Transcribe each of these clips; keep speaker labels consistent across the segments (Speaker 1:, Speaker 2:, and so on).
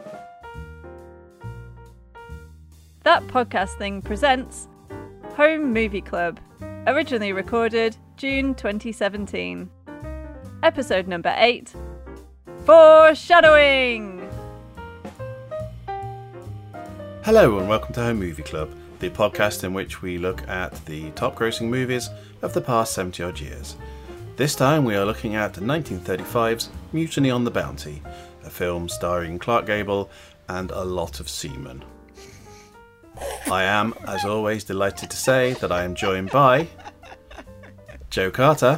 Speaker 1: That Podcast Thing presents Home Movie Club, originally recorded June 2017. Episode number 8, Foreshadowing!
Speaker 2: Hello and welcome to Home Movie Club, the podcast in which we look at the top grossing movies of the past 70 odd years. This time we are looking at 1935's Mutiny on the Bounty, a film starring Clark Gable and a lot of seamen. I am, as always, delighted to say that I am joined by Joe Carter.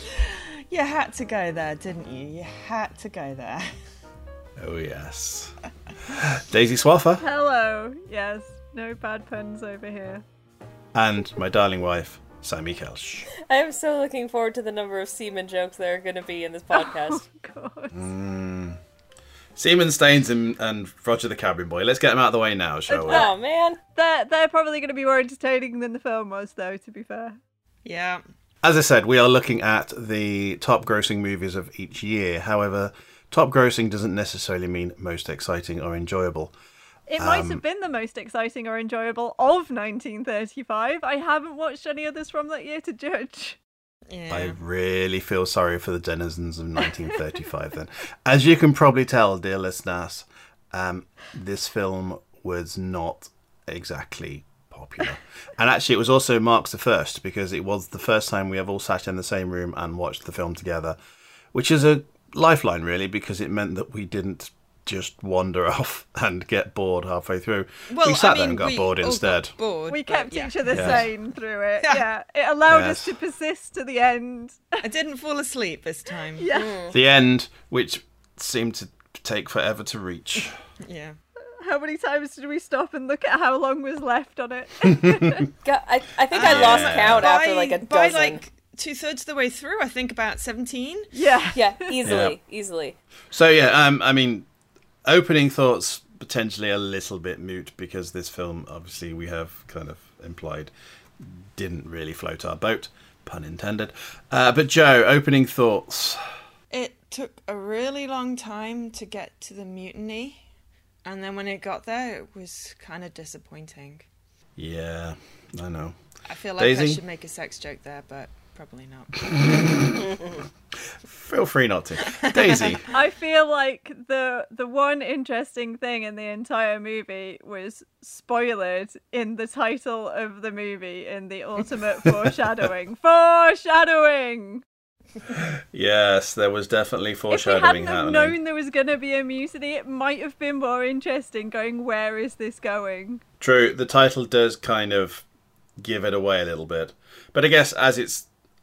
Speaker 3: You had to go there, didn't you? You had to go there.
Speaker 2: Oh yes. Daisy Swaffer.
Speaker 1: Hello. Yes, no bad puns over here.
Speaker 2: And my darling wife, Sammy Kelsch.
Speaker 4: I am so looking forward to the number of semen jokes there are going to be in this podcast.
Speaker 1: Oh, God.
Speaker 2: Seaman Staines and Roger the Cabin Boy. Let's get them out of the way now, shall we?
Speaker 4: Oh, man.
Speaker 1: They're probably going to be more entertaining than the film was, though, to be fair.
Speaker 3: Yeah.
Speaker 2: As I said, we are looking at the top grossing movies of each year. However, top grossing doesn't necessarily mean most exciting or enjoyable.
Speaker 1: It might have been the most exciting or enjoyable of 1935. I haven't watched any others from that year to judge.
Speaker 3: Yeah.
Speaker 2: I really feel sorry for the denizens of 1935 then. As you can probably tell, dear listeners, this film was not exactly popular. And actually it was also marks the first, because it was the first time we have all sat in the same room and watched the film together, which is a lifeline really, because it meant that we didn't just wander off and get bored halfway through.
Speaker 3: Well,
Speaker 2: we sat there
Speaker 3: I mean,
Speaker 2: and got
Speaker 3: we
Speaker 2: bored
Speaker 3: all
Speaker 2: instead.
Speaker 3: got bored,
Speaker 1: We
Speaker 3: but
Speaker 1: kept
Speaker 3: yeah.
Speaker 1: each other
Speaker 2: Yes.
Speaker 1: sane through it. Yeah. It allowed us
Speaker 2: Yes.
Speaker 1: to persist to the end.
Speaker 3: I didn't fall asleep this time.
Speaker 1: Yeah.
Speaker 2: The end, which seemed to take forever to reach.
Speaker 3: Yeah.
Speaker 1: How many times did we stop and look at how long was left on it?
Speaker 4: God, I think I lost count after like a
Speaker 3: By
Speaker 4: dozen.
Speaker 3: like 2/3 of the way through, I think about 17.
Speaker 1: Yeah.
Speaker 4: Yeah, easily.
Speaker 2: So yeah, I mean, opening thoughts potentially a little bit moot, because this film, obviously, we have kind of implied, didn't really float our boat, pun intended. But Joe, opening thoughts.
Speaker 3: It took a really long time to get to the mutiny, and then when it got there, it was kind of disappointing.
Speaker 2: Yeah, I know.
Speaker 3: I feel like I
Speaker 2: Daisy?
Speaker 3: should make a sex joke there, but probably not.
Speaker 2: Feel free not to. Daisy.
Speaker 1: I feel like the one interesting thing in the entire movie was spoiled in the title of the movie, in the ultimate foreshadowing. Foreshadowing!
Speaker 2: Yes, there was definitely
Speaker 1: If we
Speaker 2: foreshadowing
Speaker 1: hadn't have
Speaker 2: happening.
Speaker 1: known there was going to be a mutiny, it might have been more interesting going, where is this going?
Speaker 2: True, the title does kind of give it away a little bit. But I guess as it's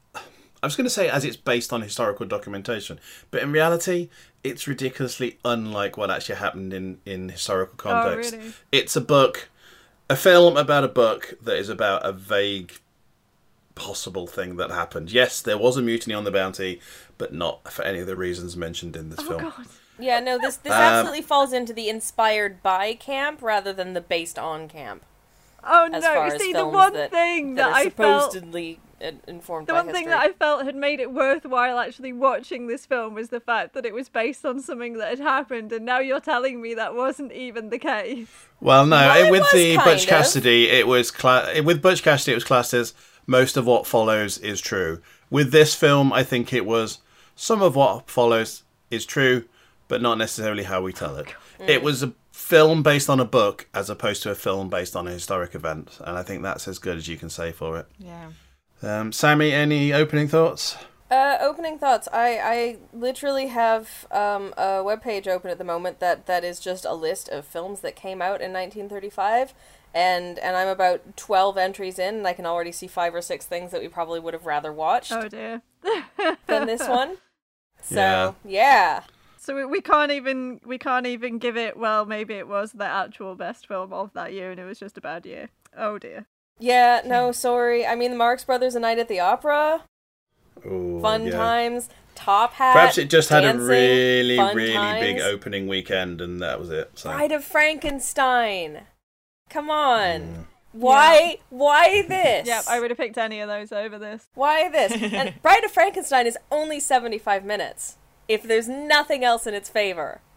Speaker 2: based on historical documentation, but in reality, it's ridiculously unlike what actually happened in historical context.
Speaker 1: Oh, really?
Speaker 2: It's a film about a book that is about a vague possible thing that happened. Yes, there was a mutiny on the Bounty, but not for any of the reasons mentioned in this
Speaker 1: Oh,
Speaker 2: film.
Speaker 1: God.
Speaker 4: Yeah, no, this absolutely falls into the inspired by camp rather than the based on camp.
Speaker 1: Oh,
Speaker 4: As
Speaker 1: no.
Speaker 4: far
Speaker 1: You
Speaker 4: as
Speaker 1: see, the
Speaker 4: films
Speaker 1: one
Speaker 4: that
Speaker 1: thing that
Speaker 4: are
Speaker 1: I felt...
Speaker 4: supposedly informed
Speaker 1: The
Speaker 4: by
Speaker 1: one thing that I felt had made it worthwhile actually watching this film was the fact that it was based on something that had happened, and now you're telling me that wasn't even the case.
Speaker 2: Well, no,
Speaker 4: Well, it
Speaker 2: with
Speaker 4: was
Speaker 2: the
Speaker 4: kind
Speaker 2: Butch
Speaker 4: of.
Speaker 2: Cassidy, it was with Butch Cassidy, it was classed as most of what follows is true. With this film, I think it was some of what follows is true, but not necessarily how we tell it. It was a film based on a book as opposed to a film based on a historic event, and I think that's as good as you can say for it.
Speaker 3: Yeah.
Speaker 2: Sammy, any opening thoughts?
Speaker 4: Opening thoughts. I literally have a webpage open at the moment that is just a list of films that came out in 1935, and I'm about 12 entries in, and I can already see 5 or 6 things that we probably would have rather watched
Speaker 1: Oh, dear.
Speaker 4: than this one. So, yeah.
Speaker 1: So we can't even give it, well, maybe it was the actual best film of that year and it was just a bad year. Oh, dear.
Speaker 4: Yeah, no, sorry. I mean, the Marx Brothers, A Night at the Opera,
Speaker 2: Ooh,
Speaker 4: fun
Speaker 2: yeah.
Speaker 4: times, Top Hat,
Speaker 2: Perhaps it just had
Speaker 4: dancing,
Speaker 2: a really,
Speaker 4: fun
Speaker 2: really big
Speaker 4: times.
Speaker 2: opening weekend, and that was it. So.
Speaker 4: Bride of Frankenstein. Come on. Why this?
Speaker 1: Yeah, I would have picked any of those over this.
Speaker 4: Why this? And Bride of Frankenstein is only 75 minutes. If there's nothing else in its favor,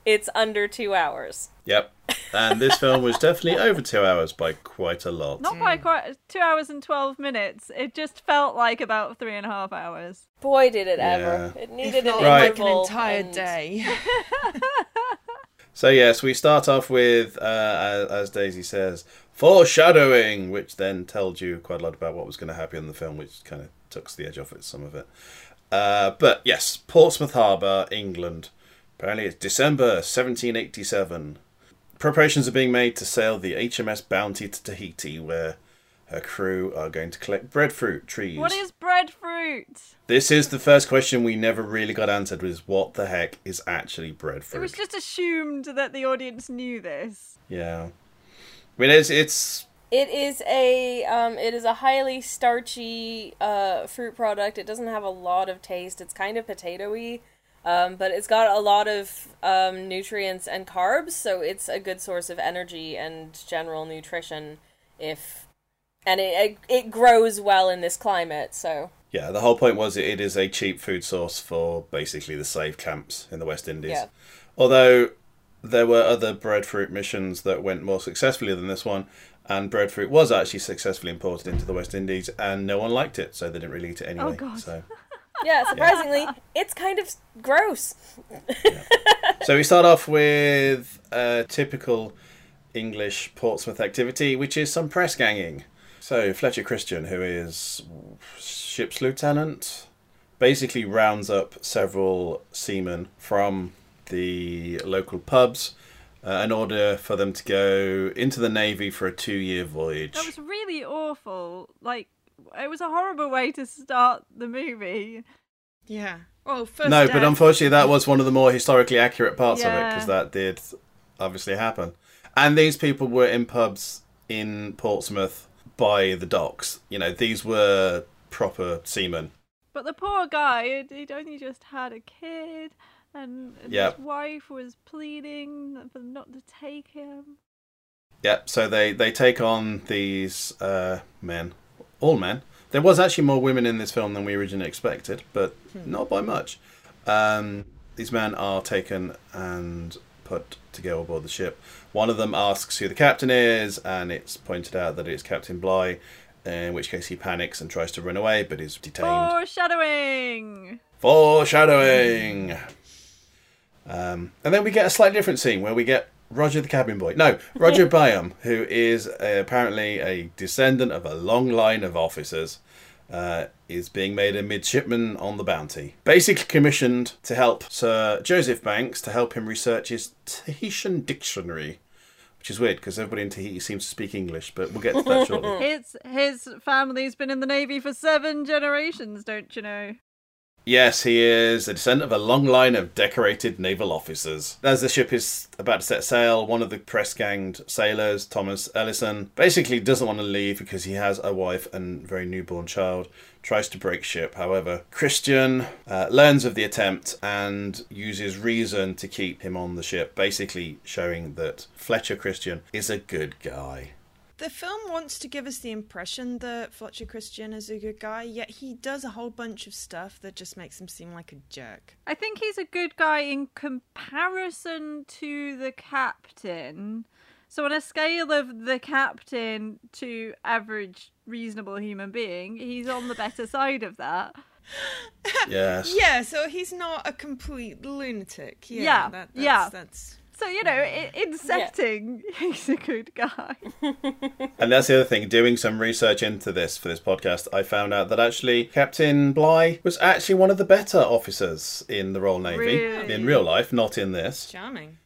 Speaker 4: It's under 2 hours.
Speaker 2: Yep. And this film was definitely over 2 hours by quite a lot.
Speaker 1: Not by quite 2 hours and 12 minutes. It just felt like about 3.5 hours.
Speaker 4: Boy, did it ever. It needed an
Speaker 3: like an
Speaker 4: interval
Speaker 3: entire
Speaker 4: and-
Speaker 3: day.
Speaker 2: So yes, we start off with, as Daisy says, foreshadowing, which then tells you quite a lot about what was going to happen in the film, which kind of tucks the edge off it, some of it. But yes, Portsmouth Harbour, England. Apparently it's December 1787. Preparations are being made to sail the HMS Bounty to Tahiti, where her crew are going to collect breadfruit trees.
Speaker 1: What is breadfruit?
Speaker 2: This is the first question we never really got answered, was what the heck is actually breadfruit?
Speaker 1: It was just assumed that the audience knew this.
Speaker 2: Yeah. I mean, it's
Speaker 4: It is a highly starchy fruit product. It doesn't have a lot of taste. It's kind of potato-y, but it's got a lot of nutrients and carbs, so it's a good source of energy and general nutrition. And it grows well in this climate, so...
Speaker 2: Yeah, the whole point was it is a cheap food source for basically the slave camps in the West Indies.
Speaker 4: Yeah.
Speaker 2: Although there were other breadfruit missions that went more successfully than this one, and breadfruit was actually successfully imported into the West Indies, and no one liked it, so they didn't really eat it anyway.
Speaker 1: Oh, God.
Speaker 2: So,
Speaker 4: Yeah, surprisingly, it's kind of gross.
Speaker 2: so we start off with a typical English Portsmouth activity, which is some press ganging. So Fletcher Christian, who is ship's lieutenant, basically rounds up several seamen from the local pubs in order for them to go into the Navy for a 2-year voyage.
Speaker 1: That was really awful. Like, it was a horrible way to start the movie.
Speaker 3: Yeah. Well, first
Speaker 2: No,
Speaker 3: death.
Speaker 2: but unfortunately that was one of the more historically accurate parts of it,
Speaker 1: Yeah.
Speaker 2: because that did obviously happen. And these people were in pubs in Portsmouth by the docks. You know, these were proper seamen.
Speaker 1: But the poor guy, he'd only just had a kid, and
Speaker 2: Yep.
Speaker 1: his wife was pleading for them not to take him.
Speaker 2: Yep, so they take on these men. All men. There was actually more women in this film than we originally expected, but not by much. These men are taken and put to go aboard the ship. One of them asks who the captain is, and it's pointed out that it's Captain Bligh, in which case he panics and tries to run away, but is detained.
Speaker 1: Foreshadowing!
Speaker 2: Foreshadowing! And then we get a slightly different scene where we get Roger the cabin boy. No, Roger Byam, who is apparently a descendant of a long line of officers, is being made a midshipman on the Bounty. Basically commissioned to help Sir Joseph Banks to help him research his Tahitian dictionary. Which is weird, because everybody in Tahiti seems to speak English, but we'll get to that shortly.
Speaker 1: His family's been in the Navy for 7 generations, don't you know?
Speaker 2: Yes, he is a descendant of a long line of decorated naval officers. As the ship is about to set sail, one of the press-ganged sailors, Thomas Ellison, basically doesn't want to leave because he has a wife and very newborn child, tries to break ship. However, Christian learns of the attempt and uses reason to keep him on the ship, basically showing that Fletcher Christian is a good guy.
Speaker 3: The film wants to give us the impression that Fletcher Christian is a good guy, yet he does a whole bunch of stuff that just makes him seem like a jerk.
Speaker 1: I think he's a good guy in comparison to the captain. So on a scale of the captain to average reasonable human being, he's on the better side of that.
Speaker 2: Yes.
Speaker 3: Yeah, so he's not a complete lunatic. Yeah,
Speaker 1: Yeah,
Speaker 3: that's...
Speaker 1: So, you know, in setting, he's a good guy.
Speaker 2: And that's the other thing, doing some research into this for this podcast, I found out that actually Captain Bligh was actually one of the better officers in the Royal Navy.
Speaker 1: Really?
Speaker 2: In real life, not in this.
Speaker 3: charming.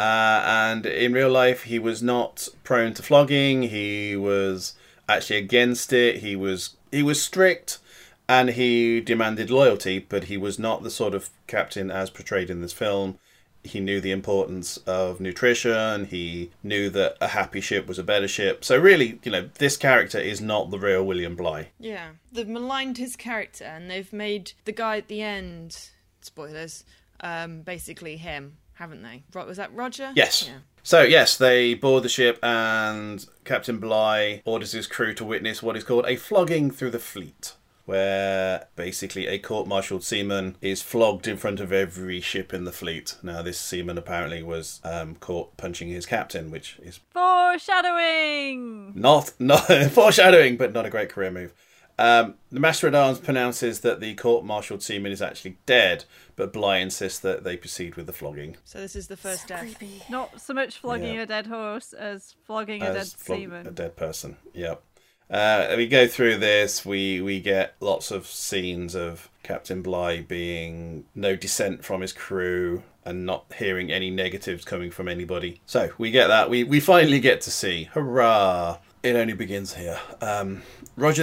Speaker 2: And in real life, he was not prone to flogging. He was actually against it. He was strict, and he demanded loyalty, but he was not the sort of captain as portrayed in this film. He knew the importance of nutrition. He knew that a happy ship was a better ship. So really, you know, this character is not the real William Bligh.
Speaker 3: Yeah, they've maligned his character and they've made the guy at the end, spoilers, basically him, haven't they? Was that Roger?
Speaker 2: Yes.
Speaker 3: Yeah.
Speaker 2: So, yes, they board the ship and Captain Bligh orders his crew to witness what is called a flogging through the fleet, where basically a court-martialed seaman is flogged in front of every ship in the fleet. Now, this seaman apparently was caught punching his captain, which is
Speaker 1: Foreshadowing!
Speaker 2: not foreshadowing, but not a great career move. The Master at Arms pronounces that the court-martialed seaman is actually dead, but Bligh insists that they proceed with the flogging.
Speaker 3: So this is the first death.
Speaker 4: Creepy.
Speaker 1: Not so much flogging
Speaker 2: Yeah.
Speaker 1: a dead horse as flogging a dead seaman.
Speaker 2: A dead person, yep. We go through this, we get lots of scenes of Captain Bligh being no dissent from his crew and not hearing any negatives coming from anybody. So we get that. We finally get to see. Hurrah! It only begins here. Roger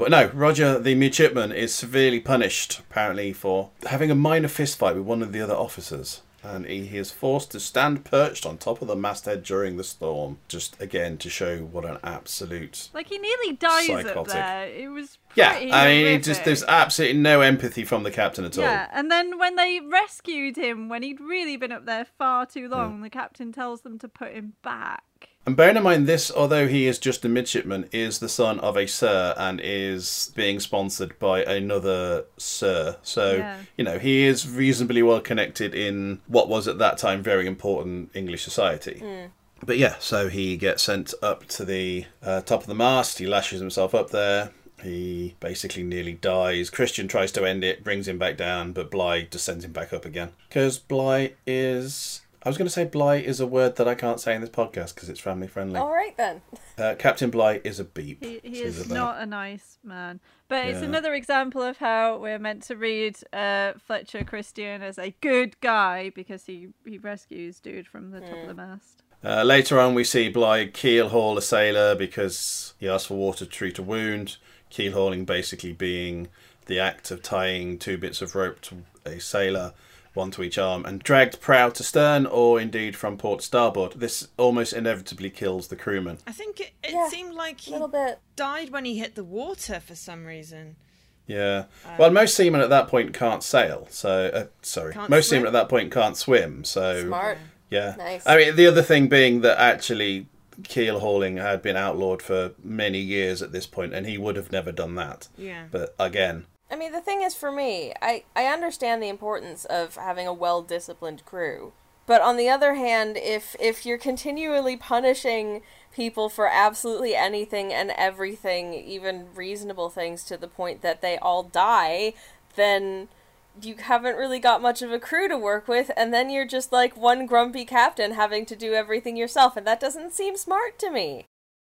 Speaker 2: the midshipman is severely punished, apparently, for having a minor fistfight with one of the other officers. And he is forced to stand perched on top of the masthead during the storm. Just, again, to show what an absolute...
Speaker 1: Like, he nearly dies up
Speaker 2: Psychotic.
Speaker 1: there. It was
Speaker 2: Yeah,
Speaker 1: pretty
Speaker 2: I mean,
Speaker 1: horrific.
Speaker 2: there's absolutely no empathy from the captain at all.
Speaker 1: Yeah, and then when they rescued him, when he'd really been up there far too long, the captain tells them to put him back.
Speaker 2: And bearing in mind this, although he is just a midshipman, is the son of a sir and is being sponsored by another sir. So,
Speaker 1: Yeah.
Speaker 2: He is reasonably well connected in what was at that time very important English society. But yeah, so he gets sent up to the top of the mast. He lashes himself up there. He basically nearly dies. Christian tries to end it, brings him back down, but Bligh just sends him back up again. Because Bligh is... I was going to say Bligh is a word that I can't say in this podcast because it's family friendly.
Speaker 4: All right, then.
Speaker 2: Captain Bligh is a beep.
Speaker 1: He
Speaker 2: She's
Speaker 1: is
Speaker 2: a
Speaker 1: not a nice man. But it's
Speaker 2: Yeah.
Speaker 1: another example of how we're meant to read Fletcher Christian as a good guy because he rescues dude from the top of the mast.
Speaker 2: Later on, we see Bligh keel haul a sailor because he asked for water to treat a wound. Keel hauling basically being the act of tying two bits of rope to a sailor, one to each arm, and dragged prow to stern, or indeed from port to starboard. This almost inevitably kills the crewman.
Speaker 3: I think it
Speaker 4: Yeah,
Speaker 3: seemed like
Speaker 4: A
Speaker 3: he
Speaker 4: little bit.
Speaker 3: died when he hit the water for some reason.
Speaker 2: Yeah. Well, most seamen at that point can't sail. So,
Speaker 3: Can't
Speaker 2: most
Speaker 3: swim?
Speaker 2: seamen at that point can't swim. So,
Speaker 4: Smart.
Speaker 2: yeah.
Speaker 4: Nice.
Speaker 2: I mean, the other thing being that actually keel hauling had been outlawed for many years at this point, and he would have never done that.
Speaker 3: Yeah.
Speaker 2: But again,
Speaker 4: I mean, the thing is, for me, I understand the importance of having a well-disciplined crew. But on the other hand, if you're continually punishing people for absolutely anything and everything, even reasonable things, to the point that they all die, then you haven't really got much of a crew to work with, and then you're just like one grumpy captain having to do everything yourself, and that doesn't seem smart to me.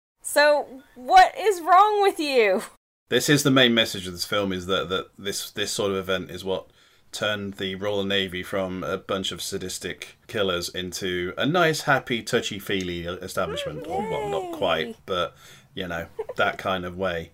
Speaker 4: So, what is wrong with you?
Speaker 2: this is the main message of this film: is that this sort of event is what turned the Royal Navy from a bunch of sadistic killers into a nice, happy, touchy-feely establishment. Or, well, not quite, but that kind of way.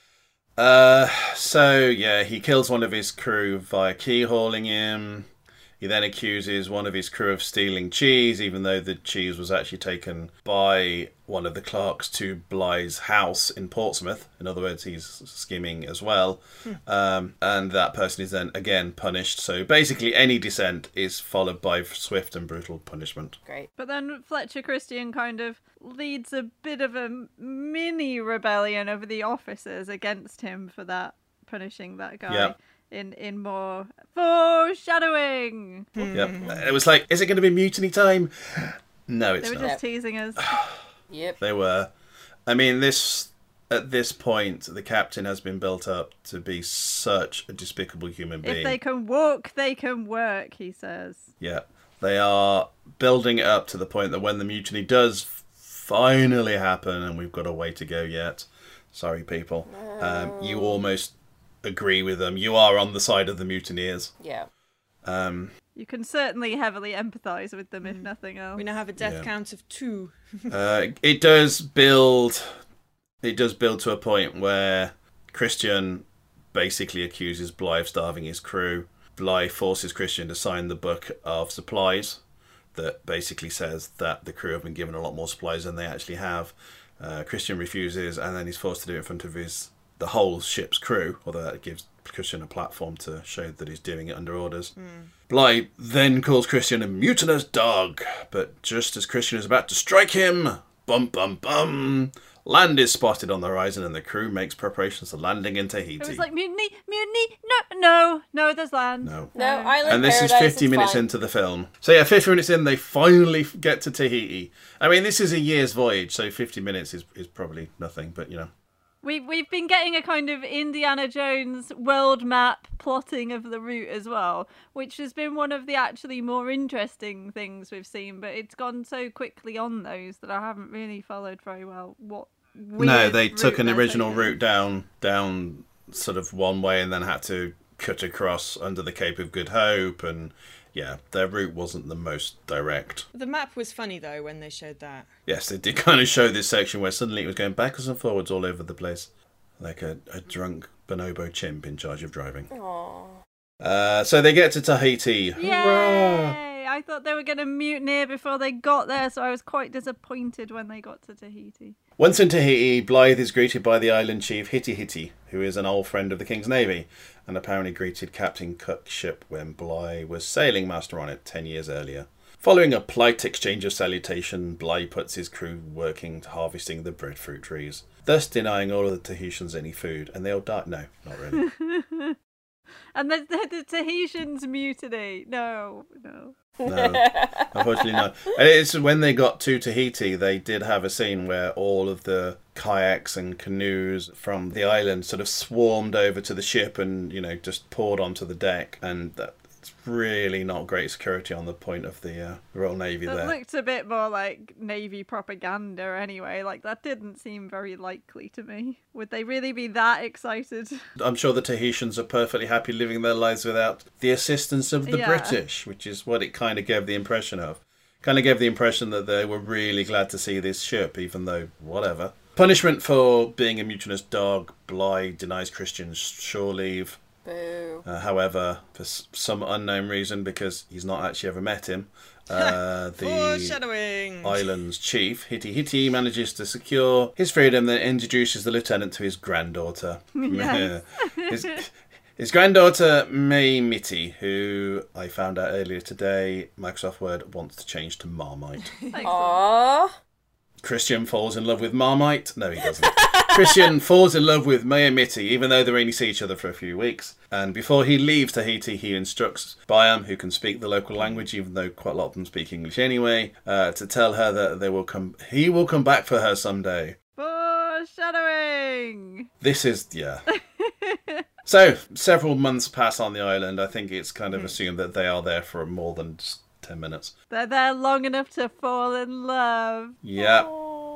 Speaker 2: So yeah, he kills one of his crew via keel hauling him. He then accuses one of his crew of stealing cheese, even though the cheese was actually taken by one of the clerks to Bligh's house in Portsmouth. In other words, he's scheming as well. And that person is then again punished. So basically any dissent is followed by swift and brutal punishment.
Speaker 4: Great.
Speaker 1: But then Fletcher Christian kind of leads a bit of a mini rebellion over the officers against him for that, punishing that guy.
Speaker 2: Yep.
Speaker 1: In more foreshadowing.
Speaker 2: Yep. It was like, is it going to be mutiny time? No, it's
Speaker 1: They were
Speaker 2: not.
Speaker 1: just teasing us.
Speaker 4: Yep.
Speaker 2: They were. I mean, at this point, the captain has been built up to be such a despicable human being.
Speaker 1: If they can walk, they can work, he says.
Speaker 2: Yeah. They are building it up to the point that when the mutiny does finally happen, and we've got a way to go yet, sorry people, you almost agree with them. You are on the side of the mutineers.
Speaker 4: Yeah.
Speaker 1: You can certainly heavily empathise with them, if nothing else.
Speaker 3: We now have a death count of 2.
Speaker 2: It does build to a point where Christian basically accuses Bligh of starving his crew. Bligh forces Christian to sign the book of supplies that basically says that the crew have been given a lot more supplies than they actually have. Christian refuses, and then he's forced to do it in front of the whole ship's crew, although that gives Christian a platform to show that he's doing it under orders. Bligh then calls Christian a mutinous dog, but just as Christian is about to strike him, Bum, bum, bum. Land is spotted on the horizon and the crew makes preparations for landing in Tahiti.
Speaker 1: It was like, mutiny, mutiny, no, there's land.
Speaker 2: No.
Speaker 4: Island
Speaker 2: And this is
Speaker 4: paradise,
Speaker 2: 50
Speaker 4: it's
Speaker 2: minutes
Speaker 4: fine.
Speaker 2: into the film. So yeah, 50 minutes in, they finally get to Tahiti. I mean, this is a year's voyage, so 50 minutes is probably nothing, but you know.
Speaker 1: We've been getting a kind of Indiana Jones world map plotting of the route as well, which has been one of the actually more interesting things we've seen, but it's gone so quickly on those that I haven't really followed very well what weird
Speaker 2: No, they
Speaker 1: route
Speaker 2: took an
Speaker 1: they're
Speaker 2: original
Speaker 1: taking.
Speaker 2: route down sort of one way and then had to cut across under the Cape of Good Hope, and yeah, their route wasn't the most direct.
Speaker 3: The map was funny though when they showed that.
Speaker 2: Yes, they did kind of show this section where suddenly it was going backwards and forwards all over the place, like a drunk bonobo chimp in charge of driving.
Speaker 4: Aww.
Speaker 2: So they get to Tahiti. Hurrah!
Speaker 1: Yay! I thought they were going to mutineer before they got there, so I was quite disappointed when they got to Tahiti.
Speaker 2: Once in Tahiti, Blythe is greeted by the island chief Hiti Hiti, who is an old friend of the King's Navy, and apparently greeted Captain Cook's ship when Bligh was sailing master on it 10 years earlier. Following a polite exchange of salutation, Bligh puts his crew working to harvesting the breadfruit trees, thus denying all of the Tahitians any food, and they all die. No, not really.
Speaker 1: And the Tahitians mutiny. No.
Speaker 2: No, unfortunately not. And it's when they got to Tahiti, they did have a scene where all of the kayaks and canoes from the island sort of swarmed over to the ship and, you know, just poured onto the deck. And that's really not great security on the point of the Royal Navy
Speaker 1: That
Speaker 2: there.
Speaker 1: looked a bit more like Navy propaganda anyway. Like, that didn't seem very likely to me. Would they really be that excited?
Speaker 2: I'm sure the Tahitians are perfectly happy living their lives without the assistance of the
Speaker 1: Yeah.
Speaker 2: British, which is what it kind of gave the impression of. Kind of gave the impression that they were really glad to see this ship, even though, whatever. Punishment for being a mutinous dog, Bligh denies Christian shore leave.
Speaker 4: Boo.
Speaker 2: However, for some unknown reason, because he's not actually ever met him, the
Speaker 3: Foreshadowing!
Speaker 2: island's chief, Hiti Hiti, manages to secure his freedom, then introduces the lieutenant to his granddaughter.
Speaker 1: Yes.
Speaker 2: His granddaughter, May Mitty, who I found out earlier today, Microsoft Word wants to change to Marmite.
Speaker 1: Excellent.
Speaker 4: Aww.
Speaker 2: Christian falls in love with Marmite. No, he doesn't. Christian falls in love with Maya Mitty, even though they only see each other for a few weeks. And before he leaves Tahiti, he instructs Byam, who can speak the local language, even though quite a lot of them speak English anyway, to tell her that he will come back for her someday.
Speaker 1: Foreshadowing!
Speaker 2: This is, yeah. So, several months pass on the island. I think it's kind of assumed that they are there for more than just 10 minutes.
Speaker 1: They're there long enough to fall in love.
Speaker 2: Yeah.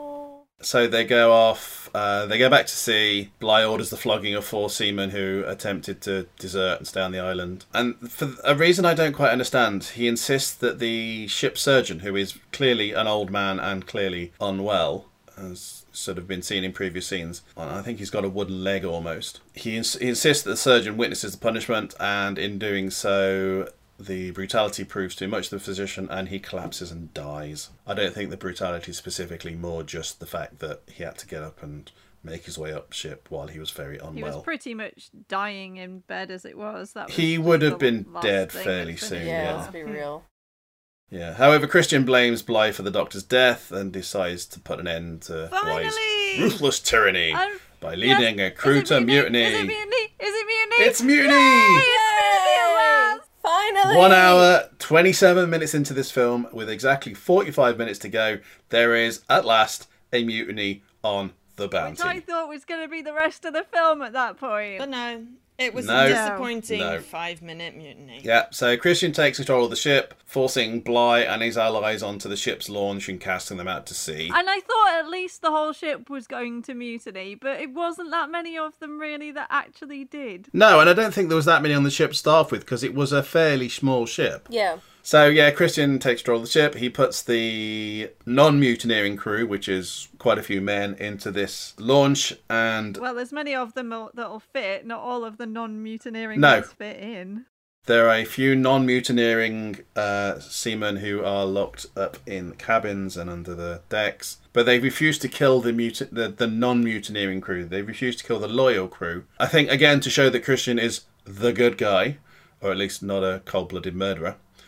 Speaker 2: So they go off, they go back to sea. Bligh orders the flogging of 4 seamen who attempted to desert and stay on the island. And for a reason I don't quite understand, he insists that the ship's surgeon, who is clearly an old man and clearly unwell, as sort of been seen in previous scenes, I think he's got a wooden leg almost. He insists that the surgeon witnesses the punishment, and in doing so, the brutality proves too much to the physician and he collapses and dies. I don't think the brutality is specifically, more just the fact that he had to get up and make his way up ship while he was very unwell.
Speaker 1: He was pretty much dying in bed as it was. That was
Speaker 2: He would have
Speaker 1: the
Speaker 2: been
Speaker 1: last
Speaker 2: dead
Speaker 1: thing
Speaker 2: fairly
Speaker 1: that
Speaker 2: soon,
Speaker 1: finished
Speaker 4: Yeah,
Speaker 2: yeah.
Speaker 1: him
Speaker 4: let's
Speaker 1: off.
Speaker 4: be real.
Speaker 2: Yeah. However, Christian blames Bligh for the doctor's death and decides to put an end to Bligh's
Speaker 3: Finally!
Speaker 2: ruthless tyranny
Speaker 1: And-
Speaker 2: by leading a crew to mutiny.
Speaker 1: Is it mutiny? Is it mutiny?
Speaker 2: It's mutiny!
Speaker 1: Yay! It's mutiny at last!
Speaker 4: Finally!
Speaker 2: 1 hour, 27 minutes into this film, with exactly 45 minutes to go, there is, at last, a mutiny on the
Speaker 1: Which I
Speaker 2: Bounty.
Speaker 1: thought was going to be the rest of the film at that point.
Speaker 3: But no, it was
Speaker 2: No.
Speaker 3: a disappointing
Speaker 2: No.
Speaker 3: 5-minute mutiny.
Speaker 2: Yeah, so Christian takes control of the ship, forcing Bligh and his allies onto the ship's launch and casting them out to sea.
Speaker 1: And I thought at least the whole ship was going to mutiny, but it wasn't that many of them really that actually did.
Speaker 2: No, and I don't think there was that many on the ship to start with, because it was a fairly small ship.
Speaker 4: Yeah.
Speaker 2: So, yeah, Christian takes control of the ship. He puts the non-mutineering crew, which is quite a few men, into this launch, and
Speaker 1: Well, there's many of them that'll fit. Not all of the non-mutineering
Speaker 2: No.
Speaker 1: ones fit in.
Speaker 2: there are a few non-mutineering seamen who are locked up in cabins and under the decks. But they refuse to kill the non-mutineering crew. They refuse to kill the loyal crew. I think, again, to show that Christian is the good guy, or at least not a cold-blooded murderer.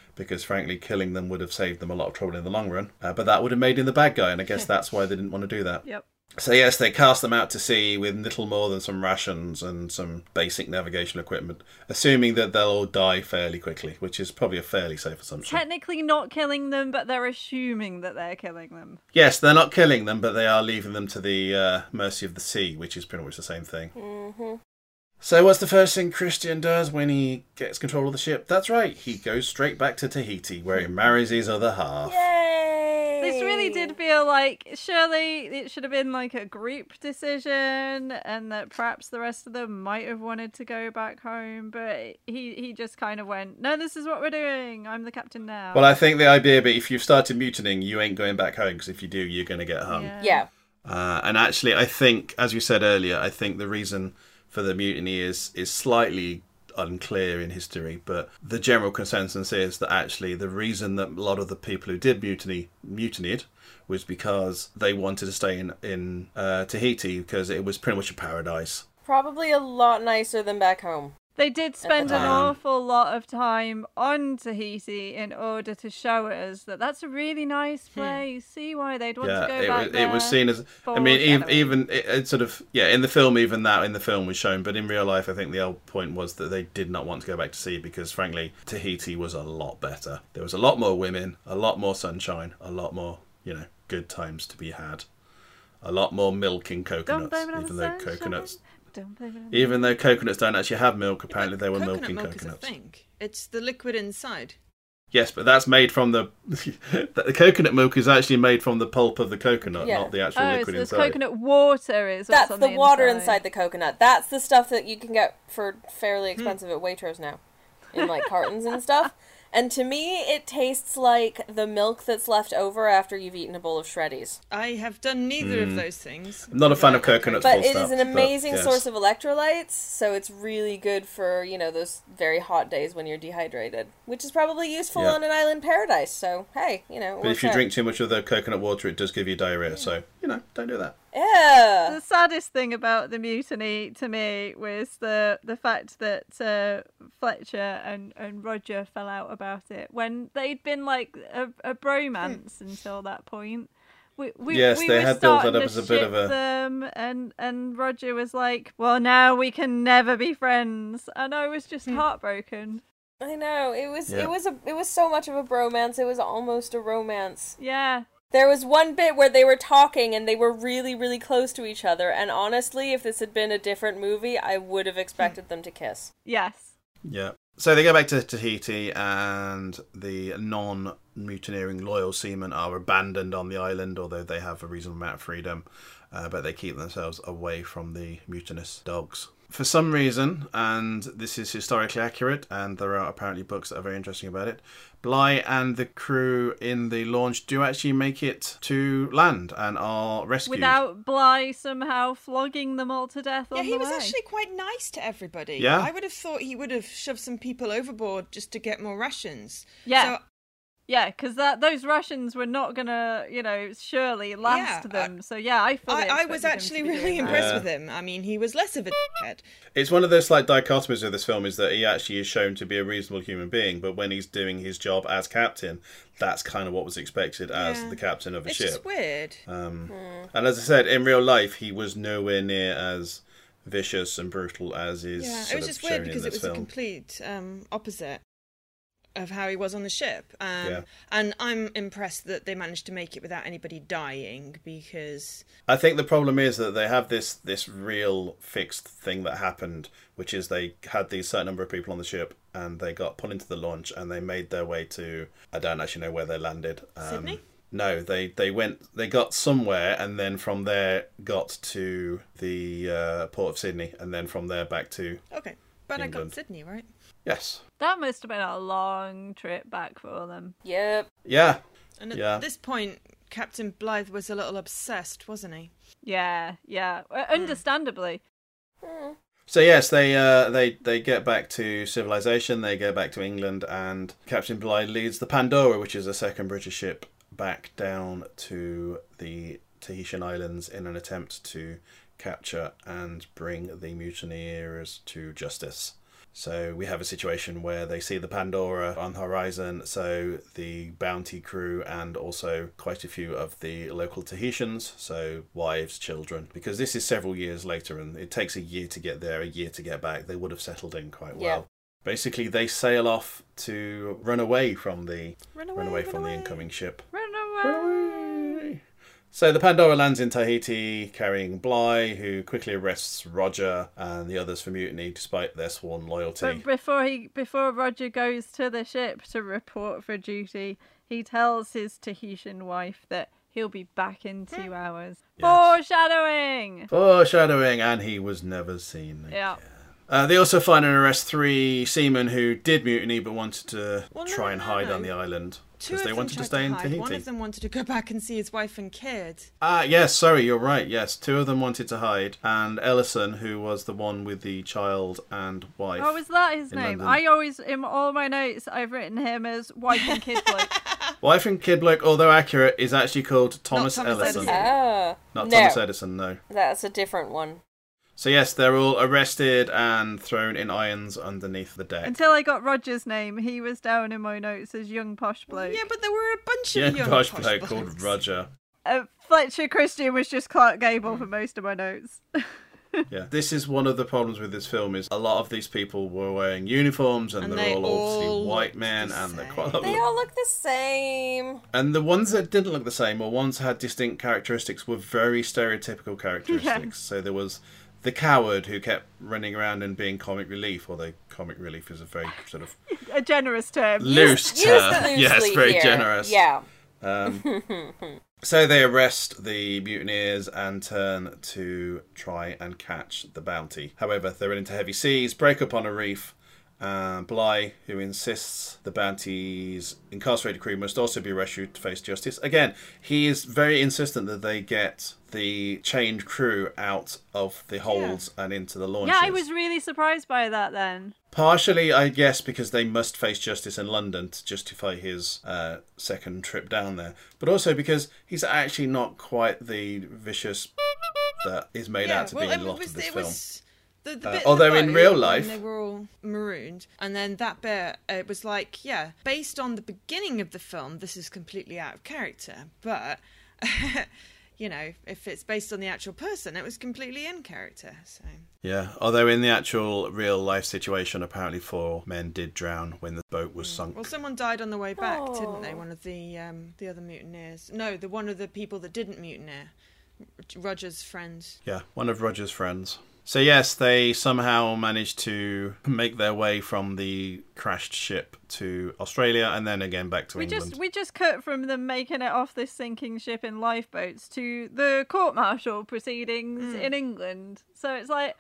Speaker 2: because frankly killing them would have saved them a lot of trouble in the long run. But that would have made him the bad guy, and I guess that's why they didn't want to do that.
Speaker 1: Yep.
Speaker 2: So yes, they cast them out to sea with little more than some rations and some basic navigation equipment, assuming that they'll all die fairly quickly, which is probably a fairly safe assumption.
Speaker 1: Technically not killing them, but they're assuming that they're killing them.
Speaker 2: Yes, they're not killing them, but they are leaving them to the mercy of the sea, which is pretty much the same thing.
Speaker 4: Mm-hmm.
Speaker 2: So what's the first thing Christian does when he gets control of the ship? That's right, he goes straight back to Tahiti, where he marries his other half.
Speaker 4: Yay!
Speaker 1: This really did feel like surely it should have been like a group decision, and that perhaps the rest of them might have wanted to go back home, but he just kind of went, no, this is what we're doing. I'm the captain now.
Speaker 2: Well, I think the idea, but if you've started mutinying, you ain't going back home, because if you do, you're going to get hung.
Speaker 4: Yeah.
Speaker 2: And actually, I think, as you said earlier, I think the reason for the mutiny is slightly unclear in history, but the general consensus is that actually the reason that a lot of the people who did mutinied was because they wanted to stay in Tahiti, because it was pretty much a paradise.
Speaker 4: Probably a lot nicer than back home.
Speaker 1: They did spend an
Speaker 2: time.
Speaker 1: awful lot of time on Tahiti in order to show us that that's a really nice place. See why they'd want to go back there.
Speaker 2: It was seen as, I mean, even it sort of, in the film, even that in the film was shown, but in real life, I think the whole point was that they did not want to go back to sea because, frankly, Tahiti was a lot better. There was a lot more women, a lot more sunshine, a lot more, good times to be had. A lot more milk in coconuts, even though coconuts don't actually have milk, apparently they were milking
Speaker 3: milk
Speaker 2: coconuts.
Speaker 3: Is a thing. It's the liquid inside.
Speaker 2: Yes, but that's made from the coconut milk is actually made from the pulp of the coconut, not the actual liquid
Speaker 1: so
Speaker 2: inside.
Speaker 1: Coconut water is what's
Speaker 4: That's
Speaker 1: on
Speaker 4: the water
Speaker 1: inside.
Speaker 4: inside the coconut. That's the stuff that you can get for fairly expensive at Waitrose now, in like cartons and stuff. And to me, it tastes like the milk that's left over after you've eaten a bowl of Shreddies.
Speaker 3: I have done neither of those things.
Speaker 2: I'm not a fan of coconuts,
Speaker 4: But
Speaker 2: full
Speaker 4: it
Speaker 2: stop,
Speaker 4: is an amazing source of electrolytes, so it's really good for, those very hot days when you're dehydrated, which is probably useful on an island paradise, so hey, it
Speaker 2: But if you
Speaker 4: works
Speaker 2: drink too much of the coconut water, it does give you diarrhea, so, don't do that.
Speaker 4: Yeah.
Speaker 1: The saddest thing about the mutiny to me was the fact that Fletcher and Roger fell out about it when they'd been like a bromance until that point. We
Speaker 2: they had built that up as a bit of a.
Speaker 1: Them, and Roger was like, "Well, now we can never be friends," and I was just heartbroken.
Speaker 4: I know, it was so much of a bromance, it was almost a romance.
Speaker 1: Yeah.
Speaker 4: There was one bit where they were talking and they were really, really close to each other, and honestly, if this had been a different movie, I would have expected them to kiss.
Speaker 1: Yes.
Speaker 2: Yeah. So they go back to Tahiti, and the non-mutineering loyal seamen are abandoned on the island, although they have a reasonable amount of freedom, but they keep themselves away from the mutinous dogs. For some reason, and this is historically accurate, and there are apparently books that are very interesting about it, Bligh and the crew in the launch do actually make it to land and are rescued.
Speaker 1: Without Bligh somehow flogging them all to death on the way.
Speaker 3: Yeah, he was actually quite nice to everybody.
Speaker 2: Yeah.
Speaker 3: I would have thought he would have shoved some people overboard just to get more rations.
Speaker 1: Yeah.
Speaker 3: So,
Speaker 1: yeah, because those Russians were not going to, surely last them. So, yeah, I
Speaker 3: was actually really impressed with him. I mean, he was less of a dickhead.
Speaker 2: It's one of those slight dichotomies of this film is that he actually is shown to be a reasonable human being, but when he's doing his job as captain, that's kind of what was expected as the captain of a ship.
Speaker 3: It's just weird.
Speaker 2: And as I said, in real life, he was nowhere near as vicious and brutal as is
Speaker 3: it was just weird because it was
Speaker 2: film.
Speaker 3: a complete opposite of how he was on the ship.
Speaker 2: Yeah.
Speaker 3: And I'm impressed that they managed to make it without anybody dying, because
Speaker 2: I think the problem is that they have this real fixed thing that happened, which is they had these certain number of people on the ship and they got put into the launch and they made their way to, I don't actually know where they landed.
Speaker 3: Sydney?
Speaker 2: No, they got somewhere and then from there got to the port of Sydney and then from there back to
Speaker 3: Okay, but
Speaker 2: England.
Speaker 3: I got Sydney, right?
Speaker 2: Yes.
Speaker 1: That must have been a long trip back for them.
Speaker 4: Yep.
Speaker 2: Yeah.
Speaker 3: And at this point, Captain Blythe was a little obsessed, wasn't he?
Speaker 1: Yeah. Understandably.
Speaker 2: So yes, they get back to civilization, they go back to England, and Captain Bligh leads the Pandora, which is a second British ship, back down to the Tahitian Islands in an attempt to capture and bring the mutineers to justice. So we have a situation where they see the Pandora on the horizon, so the bounty crew and also quite a few of the local Tahitians, so wives, children, because this is several years later and it takes a year to get there, a year to get back. They would have settled in quite well. Basically, they sail off to run away from the incoming ship.
Speaker 1: Run away!
Speaker 2: So the Pandora lands in Tahiti carrying Bligh, who quickly arrests Roger and the others for mutiny despite their sworn loyalty.
Speaker 1: But before Roger goes to the ship to report for duty, he tells his Tahitian wife that he'll be back in 2 hours.
Speaker 2: Yes. Foreshadowing, and he was never seen again.
Speaker 1: Yeah.
Speaker 2: They also find and arrest 3 seamen who did mutiny but wanted to try and hide on the island. Because they wanted to stay in Tahiti.
Speaker 3: One of them wanted to go back and see his wife and kid.
Speaker 2: Yes, sorry, you're right. Yes, 2 of them wanted to hide. And Ellison, who was the one with the child and wife.
Speaker 1: Oh, was that his name?
Speaker 2: London.
Speaker 1: I always, in all my notes, I've written him as wife and kid bloke.
Speaker 2: Wife and kid bloke, although accurate, is actually called Thomas Ellison.
Speaker 4: Thomas
Speaker 2: Edison, no.
Speaker 4: That's a different one.
Speaker 2: So yes, they're all arrested and thrown in irons underneath the deck.
Speaker 1: Until I got Roger's name, he was down in my notes as young posh bloke.
Speaker 3: Yeah, but there were a bunch of young
Speaker 2: posh
Speaker 3: bloke
Speaker 2: bloke called Roger.
Speaker 1: Fletcher Christian was just Clark Gable for most of my notes.
Speaker 2: Yeah, this is one of the problems with this film is a lot of these people were wearing uniforms and they're all obviously white men and they're quite.
Speaker 4: They all look the same.
Speaker 2: And the ones that didn't look the same or ones that had distinct characteristics were very stereotypical characteristics.
Speaker 1: Yeah.
Speaker 2: So there was the coward who kept running around and being comic relief, although comic relief is a very sort of
Speaker 1: a generous term.
Speaker 2: Loose term. Yes, very
Speaker 4: here.
Speaker 2: generous.
Speaker 4: Yeah.
Speaker 2: So they arrest the mutineers and turn to try and catch the bounty. However, they run into heavy seas, break up on a reef. Bligh, who insists the bounty's incarcerated crew must also be rescued to face justice. Again, he is very insistent that they get the chained crew out of the holds and into the launches.
Speaker 1: Yeah, I was really surprised by that then.
Speaker 2: Partially, I guess, because they must face justice in London to justify his second trip down there. But also because he's actually not quite the vicious that is made out to be in a lot of this film.
Speaker 3: The bit
Speaker 2: although in real life
Speaker 3: they were all marooned, and then that bit, it was like, based on the beginning of the film, this is completely out of character, but if it's based on the actual person, it was completely in character. So
Speaker 2: although in the actual real life situation, apparently 4 men did drown when the boat was sunk.
Speaker 3: Well, someone died on the way back, didn't they? One of the other mutineers. No, one of the people that didn't mutineer, Roger's friend. Yeah,
Speaker 2: one of Roger's friends. So yes, they somehow managed to make their way from the crashed ship to Australia and then again back to England.
Speaker 1: We just cut from them making it off this sinking ship in lifeboats to the court-martial proceedings in England. So it's like,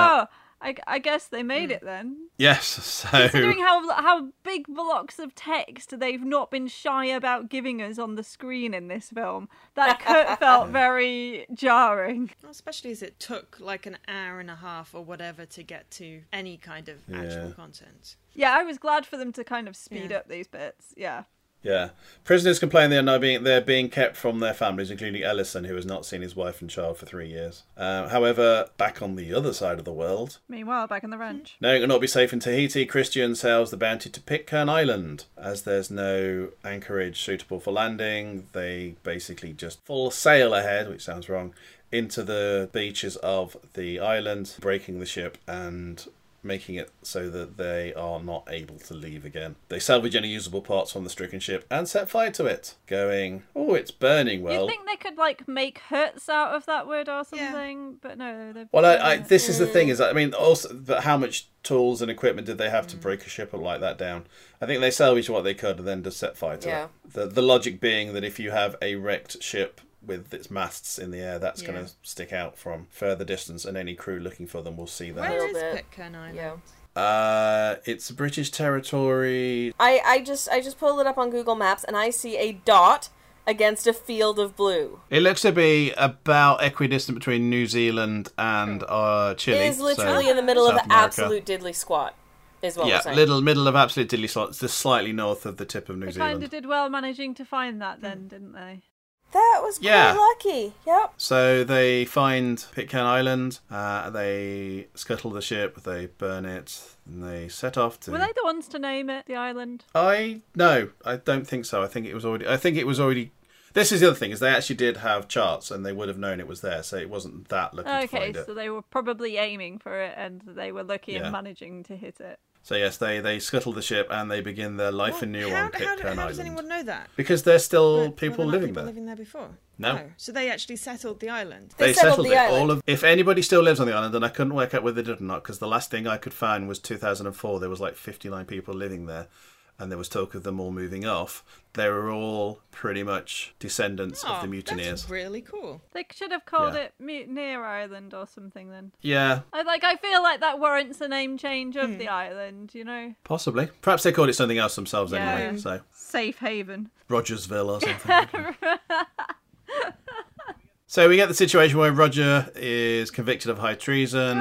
Speaker 1: I guess they made it then.
Speaker 2: Yes, so
Speaker 1: considering how big blocks of text they've not been shy about giving us on the screen in this film, that cut felt very jarring.
Speaker 3: Well, especially as it took like an hour and a half or whatever to get to any kind of actual content.
Speaker 1: Yeah, I was glad for them to kind of speed up these bits. Yeah.
Speaker 2: Yeah. Prisoners complain they're being kept from their families, including Ellison, who has not seen his wife and child for 3 years. However, back on the other side of the world...
Speaker 1: Meanwhile, back on the ranch.
Speaker 2: Knowing it will not be safe in Tahiti, Christian sails the bounty to Pitcairn Island. As there's no anchorage suitable for landing, they basically just full sail ahead, which sounds wrong, into the beaches of the island, breaking the ship and making it so that they are not able to leave again. They salvage any usable parts from the stricken ship and set fire to it, going, oh, it's burning well.
Speaker 1: You'd think they could, make huts out of that wood or something, but no.
Speaker 2: Well, this is the thing, also, but how much tools and equipment did they have to break a ship like that down? I think they salvaged what they could and then just set fire to it. The logic being that if you have a wrecked ship with its masts in the air, that's going to stick out from further distance, and any crew looking for them will see that.
Speaker 3: Where is Pitcairn Island?
Speaker 2: It's British territory.
Speaker 4: I just pulled it up on Google Maps and I see a dot against a field of blue.
Speaker 2: It looks to be about equidistant between New Zealand and Chile.
Speaker 4: It is literally in the middle of the absolute diddly squat. Is what we're saying.
Speaker 2: middle of absolute diddly squat. It's just slightly north of the tip of New Zealand.
Speaker 1: They kind of did well managing to find that then, didn't they?
Speaker 4: That was
Speaker 2: Yeah.
Speaker 4: quite lucky. Yep.
Speaker 2: So they find Pitcairn Island, they scuttle the ship, they burn it, and they set off to...
Speaker 1: Were they the ones to name it, the island?
Speaker 2: No, I don't think so. I think it was already... This is the other thing, is they actually did have charts, and they would have known it was there, so it wasn't that lucky to
Speaker 1: Okay,
Speaker 2: find it.
Speaker 1: so they were probably aiming for it, and they were lucky
Speaker 2: Yeah.
Speaker 1: in managing to hit it.
Speaker 2: So yes, they scuttle the ship, and they begin their life anew on Pitcairn
Speaker 3: How
Speaker 2: Island.
Speaker 3: does anyone know that?
Speaker 2: Because there's still
Speaker 3: But
Speaker 2: people
Speaker 3: were there not
Speaker 2: living
Speaker 3: people
Speaker 2: there.
Speaker 3: living there before?
Speaker 2: No.
Speaker 3: Oh, so they actually settled the island.
Speaker 4: They settled the island.
Speaker 2: If anybody still lives on the island, and I couldn't work out whether they did or not, because the last thing I could find was 2004. There was like 59 people living there, and there was talk of them all moving off. They were all pretty much descendants of the mutineers.
Speaker 3: That's really cool.
Speaker 1: They should have called
Speaker 2: Yeah.
Speaker 1: it Mutineer Island or something then.
Speaker 2: Yeah,
Speaker 1: I feel like that warrants a name change of the island, you know?
Speaker 2: possibly. Perhaps they called it something else themselves
Speaker 1: Yeah.
Speaker 2: anyway. So
Speaker 1: Safe haven.
Speaker 2: Rogersville or something. So we get the situation where Roger is convicted of high treason.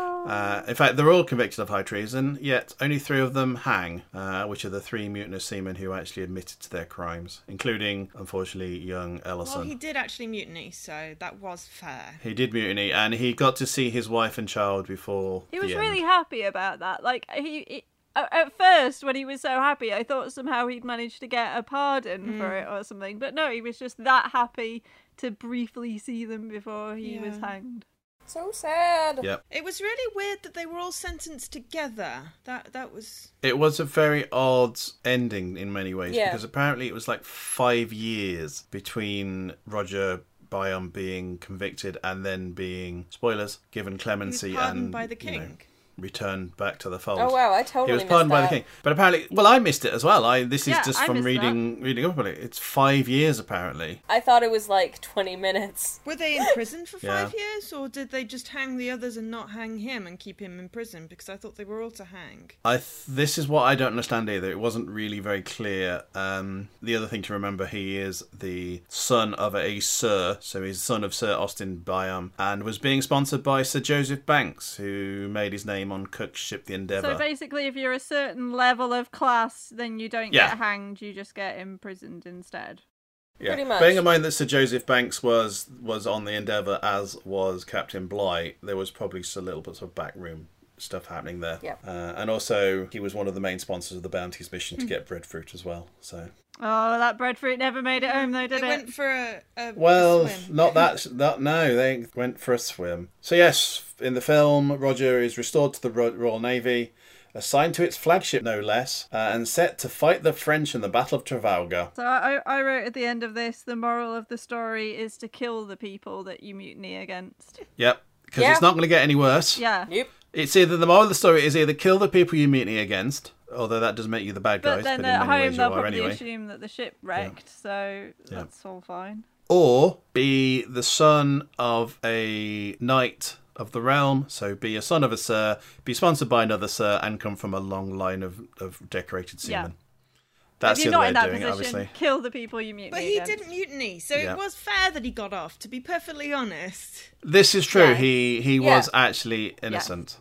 Speaker 2: In fact, they're all convicted of high treason, yet only 3 of them hang, which are the 3 mutinous seamen who actually admitted to their crimes, including, unfortunately, young Ellison.
Speaker 3: Well, he did actually mutiny, so that was fair.
Speaker 2: He did mutiny, and he got to see his wife and child before
Speaker 1: He was
Speaker 2: the
Speaker 1: really
Speaker 2: end.
Speaker 1: happy about that. Like, he at first, when he was so happy, I thought somehow he'd managed to get a pardon for it or something. But no, he was just that happy to briefly see them before he was hanged.
Speaker 4: So sad.
Speaker 2: Yep.
Speaker 3: It was really weird that they were all sentenced together. That was...
Speaker 2: It was a very odd ending in many ways,
Speaker 4: Yeah.
Speaker 2: because apparently it was like 5 years between Roger Byam being convicted and then being, spoilers, given
Speaker 3: He was
Speaker 2: clemency
Speaker 3: pardoned
Speaker 2: and
Speaker 3: by the
Speaker 2: you know,
Speaker 3: king.
Speaker 2: returned back to the fold.
Speaker 4: Oh wow, I totally
Speaker 2: He was
Speaker 4: missed
Speaker 2: pardoned by the
Speaker 4: that.
Speaker 2: king, but apparently, well, I missed it as well. This is
Speaker 1: Yeah,
Speaker 2: just
Speaker 1: I
Speaker 2: from
Speaker 1: missed
Speaker 2: reading up about it. It's 5 years apparently.
Speaker 4: I thought it was like 20 minutes.
Speaker 3: Were they in prison for
Speaker 2: Yeah.
Speaker 3: 5 years, or did they just hang the others and not hang him and keep him in prison? Because I thought they were all to hang.
Speaker 2: This is what I don't understand either. It wasn't really very clear. The other thing to remember, he is the son of a Sir, so he's the son of Sir Austin Byam, and was being sponsored by Sir Joseph Banks, who made his name on Cook's ship the Endeavour.
Speaker 1: So basically, if you're a certain level of class, then you don't
Speaker 2: Yeah.
Speaker 1: get hanged, you just get imprisoned instead.
Speaker 2: Yeah.
Speaker 4: Pretty much.
Speaker 2: Bearing in mind that Sir Joseph Banks was on the Endeavour, as was Captain Bligh, there was probably just a little bit of backroom stuff happening there.
Speaker 4: Yep.
Speaker 2: And also, he was one of the main sponsors of the Bounty's mission to get breadfruit as well. So,
Speaker 1: Oh, that breadfruit never made it home, though, did
Speaker 3: They
Speaker 1: it?
Speaker 3: went for a
Speaker 2: well,
Speaker 3: swim.
Speaker 2: not that. No, they went for a swim. So yes, in the film, Roger is restored to the Royal Navy, assigned to its flagship, no less, and set to fight the French in the Battle of Trafalgar.
Speaker 1: So I wrote at the end of this, the moral of the story is to kill the people that you mutiny against.
Speaker 2: Yep, because
Speaker 4: Yeah.
Speaker 2: it's not going to get any worse.
Speaker 1: Yeah.
Speaker 4: Yep.
Speaker 2: It's either the moral of the story is either kill the people you mutiny against, although that doesn't make you the bad guys,
Speaker 1: But then
Speaker 2: in
Speaker 1: at
Speaker 2: many
Speaker 1: home
Speaker 2: ways you
Speaker 1: they'll
Speaker 2: are
Speaker 1: probably
Speaker 2: anyway.
Speaker 1: assume that the ship wrecked, so that's all fine.
Speaker 2: Or be the son of a knight of the realm, so be a son of a Sir, be sponsored by another Sir, and come from a long line of decorated seamen. That's
Speaker 1: if
Speaker 2: the
Speaker 1: you're
Speaker 2: other
Speaker 1: not
Speaker 2: way
Speaker 1: in
Speaker 2: of
Speaker 1: that
Speaker 2: doing it,
Speaker 1: position,
Speaker 2: obviously.
Speaker 1: kill the people you mutiny
Speaker 3: But he
Speaker 1: against.
Speaker 3: didn't mutiny, so
Speaker 2: Yeah.
Speaker 3: it was fair that he got off, to be perfectly honest.
Speaker 2: This is true.
Speaker 1: Yeah.
Speaker 2: He
Speaker 4: Yeah.
Speaker 2: was actually innocent.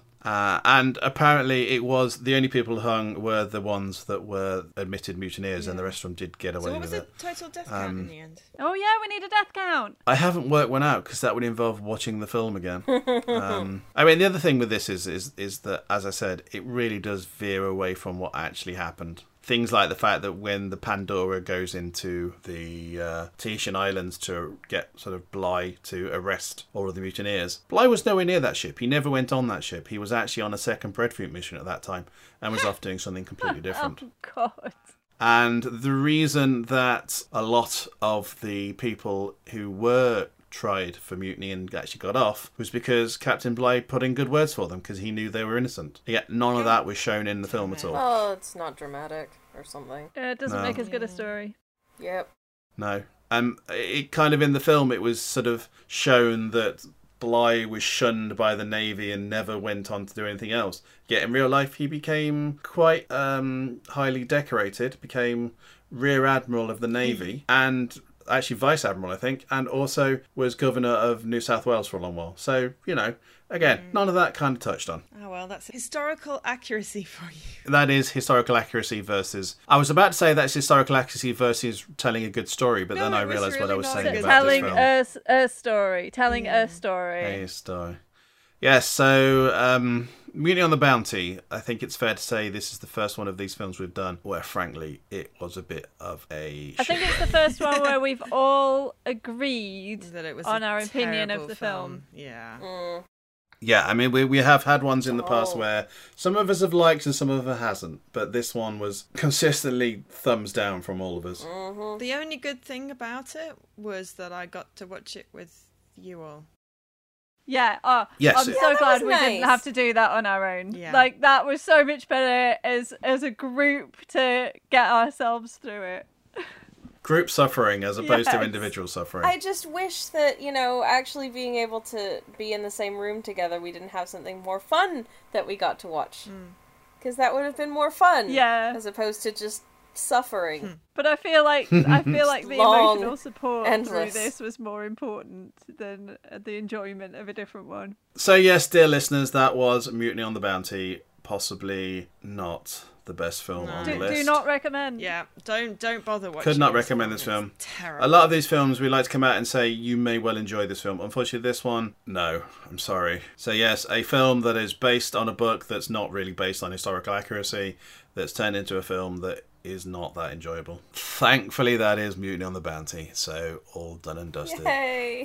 Speaker 2: And apparently it was the only people hung were the ones that were admitted mutineers, and the rest of them did get away
Speaker 3: So what was
Speaker 2: with
Speaker 3: the
Speaker 2: it.
Speaker 3: total death count in the end?
Speaker 1: Oh yeah, we need a death count.
Speaker 2: I haven't worked one out because that would involve watching the film again. I mean, the other thing with this is that, as I said, it really does veer away from what actually happened. Things like the fact that when the Pandora goes into the Tahitian Islands to get sort of Bligh to arrest all of the mutineers, Bligh was nowhere near that ship. He never went on that ship. He was actually on a second breadfruit mission at that time and was off doing something completely different.
Speaker 1: Oh god.
Speaker 2: And the reason that a lot of the people who were tried for mutiny and actually got off was because Captain Bligh put in good words for them because he knew they were innocent. Yet none of that was shown in the film at all.
Speaker 4: Oh, it's not dramatic or something.
Speaker 1: It doesn't
Speaker 2: No.
Speaker 1: make as good a story.
Speaker 4: Yep.
Speaker 2: No. It kind of in the film it was sort of shown that Bligh was shunned by the Navy and never went on to do anything else. Yet in real life he became quite highly decorated, became Rear Admiral of the Navy, and actually Vice Admiral, I think, and also was Governor of New South Wales for a long while. So, you know, again, none of that kind of touched on.
Speaker 3: Oh, well, that's historical accuracy for you.
Speaker 2: That is historical accuracy versus... I was about to say that's historical accuracy versus telling a good story, but
Speaker 3: No,
Speaker 2: then I
Speaker 3: it was
Speaker 2: realised what
Speaker 3: really
Speaker 2: I was
Speaker 3: not
Speaker 2: saying
Speaker 3: a good
Speaker 2: about this
Speaker 1: Telling
Speaker 2: film.
Speaker 1: a story. Telling a story.
Speaker 2: A story. Yes, so Mutiny on the Bounty, I think it's fair to say this is the first one of these films we've done where, frankly, it was a bit of a...
Speaker 1: I think it's the first one where we've all agreed
Speaker 3: That it was
Speaker 1: on
Speaker 3: a
Speaker 1: our opinion of
Speaker 3: terrible
Speaker 1: the film.
Speaker 3: Yeah.
Speaker 2: Yeah, I mean, we have had ones in the past where some of us have liked and some of us hasn't, but this one was consistently thumbs down from all of us.
Speaker 3: The only good thing about it was that I got to watch it with you all.
Speaker 1: Yeah,
Speaker 2: Yes,
Speaker 1: I'm
Speaker 2: it-
Speaker 1: so
Speaker 4: that
Speaker 1: glad
Speaker 4: was
Speaker 1: we didn't
Speaker 4: nice.
Speaker 1: have to do that on our own.
Speaker 3: Yeah.
Speaker 1: Like, that was so much better as a group to get ourselves through it.
Speaker 2: Group suffering as opposed to
Speaker 1: Yes.
Speaker 2: individual suffering.
Speaker 4: I just wish that, you know, actually being able to be in the same room together, we didn't have something more fun that we got to watch. Because that would have been more fun.
Speaker 1: Yeah.
Speaker 4: As opposed to just suffering.
Speaker 1: But I feel like the
Speaker 4: Long,
Speaker 1: emotional support
Speaker 4: endless.
Speaker 1: through this was more important than the enjoyment of a different one.
Speaker 2: So yes, dear listeners, that was Mutiny on the Bounty. Possibly not the best film on the list.
Speaker 1: Do not recommend.
Speaker 3: Yeah, don't bother watching.
Speaker 2: Could not
Speaker 3: it.
Speaker 2: recommend this
Speaker 3: It's
Speaker 2: film.
Speaker 3: Terrible.
Speaker 2: A lot of these films, we like to come out and say, you may well enjoy this film. Unfortunately, this one, no, I'm sorry. So yes, a film that is based on a book that's not really based on historical accuracy, that's turned into a film that is not that enjoyable. Thankfully, that is Mutiny on the Bounty, so all done and dusted.
Speaker 4: Yay!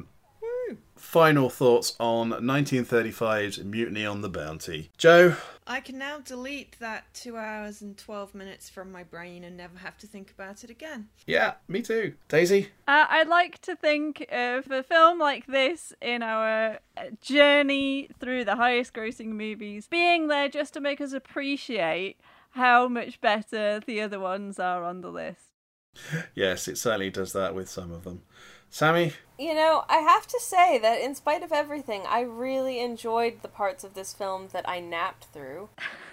Speaker 2: Final thoughts on 1935's Mutiny on the Bounty. Joe?
Speaker 3: I can now delete that 2 hours and 12 minutes from my brain and never have to think about it again.
Speaker 2: Yeah, me too. Daisy?
Speaker 1: I'd like to think of a film like this in our journey through the highest grossing movies being there just to make us appreciate how much better the other ones are on the list.
Speaker 2: Yes, it certainly does that with some of them. Sammy?
Speaker 4: You know, I have to say that in spite of everything, I really enjoyed the parts of this film that I napped through.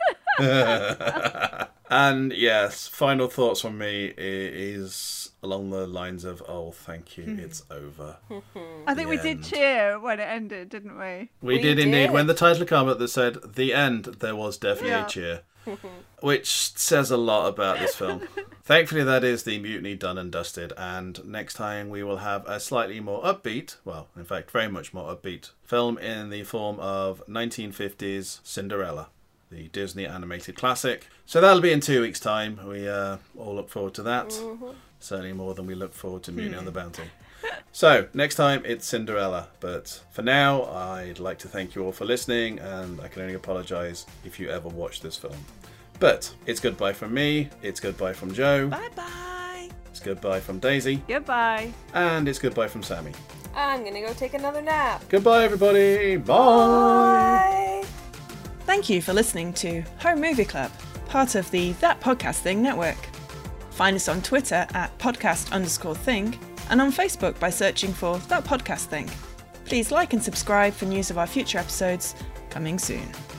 Speaker 2: And yes, final thoughts from me is along the lines of, oh, thank you, it's over.
Speaker 1: I think we
Speaker 2: The
Speaker 1: did
Speaker 2: end.
Speaker 1: cheer when it ended, didn't we?
Speaker 2: We
Speaker 4: We
Speaker 2: did indeed.
Speaker 4: did.
Speaker 2: When the title came up that said, the end, there was definitely
Speaker 1: Yeah.
Speaker 2: a cheer. Which says a lot about this film. Thankfully, that is the Mutiny done and dusted, and next time we will have a slightly more upbeat, well, in fact, very much more upbeat film in the form of 1950s Cinderella, the Disney animated classic. So that'll be in 2 weeks' time. We all look forward to that. Certainly more than we look forward to Mutiny on the Bounty. So, next time it's Cinderella. But for now, I'd like to thank you all for listening, and I can only apologise if you ever watch this film. But it's goodbye from me, it's goodbye from Joe,
Speaker 3: Bye-bye.
Speaker 2: it's goodbye from Daisy,
Speaker 1: Goodbye.
Speaker 2: and it's goodbye from Sammy.
Speaker 4: I'm gonna go take another nap.
Speaker 2: Goodbye, everybody. Bye.
Speaker 4: Bye!
Speaker 3: Thank you for listening to Home Movie Club, part of the That Podcast Thing network. Find us on Twitter at podcast_thing and on Facebook by searching for That Podcast Thing. Please like and subscribe for news of our future episodes coming soon.